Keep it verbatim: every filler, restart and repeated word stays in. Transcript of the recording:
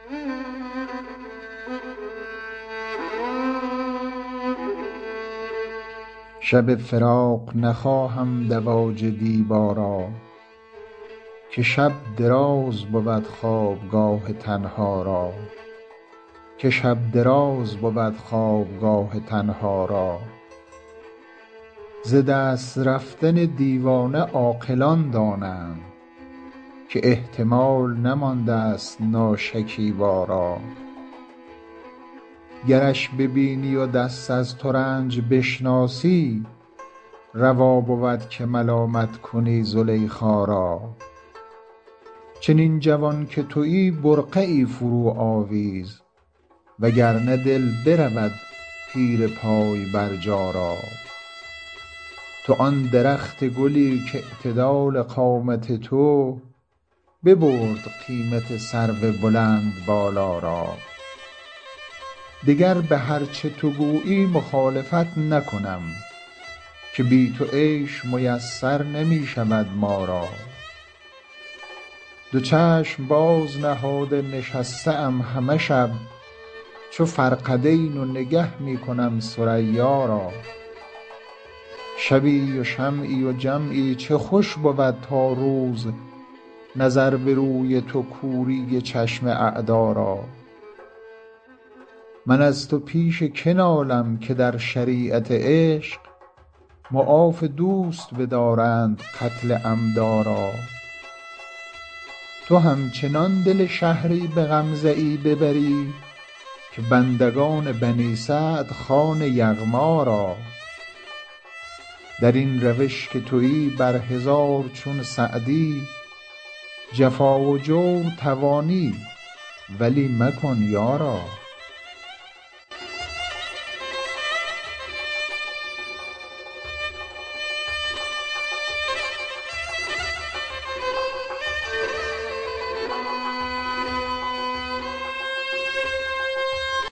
شب فراق نخواهم دواج دیبا را، که شب دراز بود خوابگاه تنها را که شب دراز بود خوابگاه تنها را. ز دست رفتن دیوانه عاقلان دانند، که احتمال نمانده است ناشکیبا را. گرش ببینی و دست از ترنج بشناسی، روا بود که ملامت کنی زلیخا را. چنین جوان که تویی برقعی فرو آویز، وگرنه دل برود پیر پای برجا را. تو آن درخت گلی که اعتدال قامت تو، ببرد قیمت سرو بلند بالا را. دگر به هر چه تو گویی مخالفت نکنم، که بی تو عیش میسر نمی شود ما را. دو چشم باز نهاده نشسته ام همه شب، چو فرقدین و نگه می کنم ثریا را. شبی و شمعی و جمعی چه خوش بود تا روز، نظر به روی تو کوری چشم اعدا را. من از تو پیش که نالم که در شریعت عشق، معاف دوست بدارند قتل عمدا را. تو همچنان دل شهری به غمزه ای ببری، که بندگان بنی سعد خوان یغما را. در این روش که تویی بر هزار چون سعدی، جفا و جور توانی ولی مکن یارا.